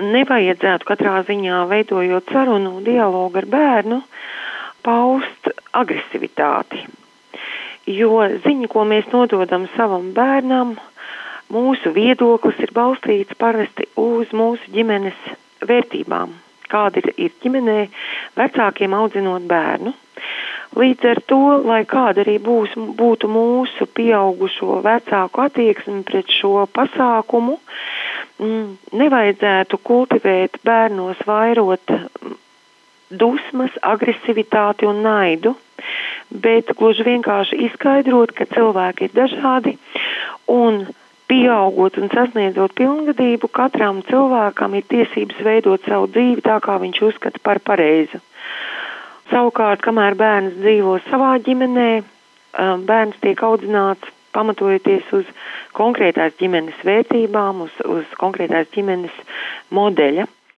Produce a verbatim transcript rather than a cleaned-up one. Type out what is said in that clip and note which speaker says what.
Speaker 1: nevajadzētu katrā ziņā, veidojot sarunu dialogu ar bērnu, paust agresivitāti. Jo ziņa, ko mēs nododam savam bērnam, mūsu viedoklis ir balstīts parasti uz mūsu ģimenes vērtībām, kāda ir, ir ģimenē vecākiem audzinot bērnu. Līdz ar to, lai kāda arī būs, būtu mūsu pieaugušo vecāku attieksme pret šo pasākumu, mm, nevajadzētu kultivēt bērnos vairot dusmas, agresivitāti un naidu, bet gluži vienkārši izskaidrot, ka cilvēki ir dažādi un pieaugot un sasniedzot pilngadību, katram cilvēkam ir tiesības veidot savu dzīvi tā, kā viņš uzskata par pareizu. Savukārt, kamēr bērns dzīvo savā ģimenē, bērns tiek audzināts pamatojoties uz konkrētās ģimenes vērtībām, uz, uz konkrētās ģimenes modeļa.